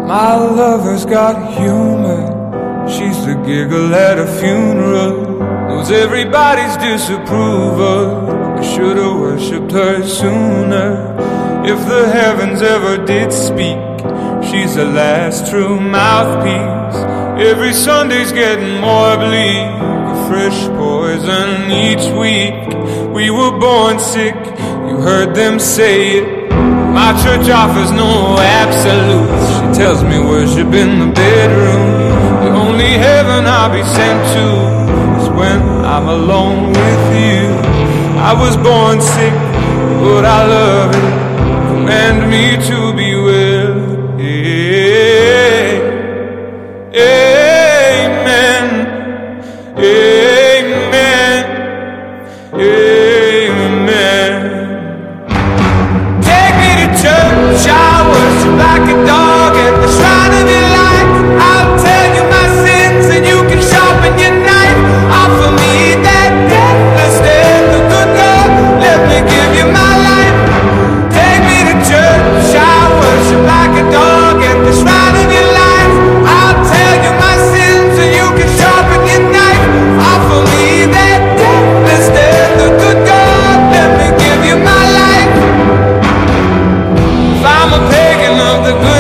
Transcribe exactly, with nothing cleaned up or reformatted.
My lover's got humor. She's the giggle at a funeral. Knows everybody's disapproval. I should've worshipped her sooner. If the heavens ever did speak, she's the last true mouthpiece. Every Sunday's getting more bleak, a fresh poison each week. We were born sick, you heard them say it. My church offers no absolutes. She tells me worship in the bedroom. The only heaven I'll be sent to is when I'm alone with you. I was born sick, but I love it. Command me to be well. Amen. Amen. Amen. Take me to church, I worship like a dog at the shrine of your light. I'll tell you my sins and you can sharpen your knife. Offer me that deathless death, the good Lord, let me give you my life. Take me to church, I worship like a dog at the shrine of your life. I'll tell you my sins and you can sharpen your knife. Offer me that deathless death, the good God, let me give you my life. If I'm a pagan of the good